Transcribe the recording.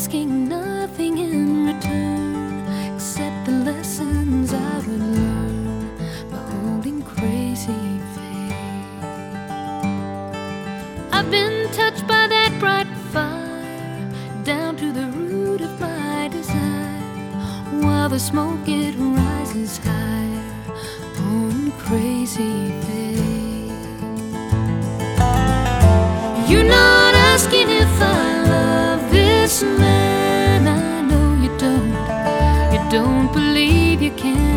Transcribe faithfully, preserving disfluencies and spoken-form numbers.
asking nothing in return except the lessons I would learn by holding crazy faith. I've been touched by that bright fire down to the root of my desire, while the smoke it rises higher on crazy faith. You're not asking if I love this man, I know you don't. You don't believe you can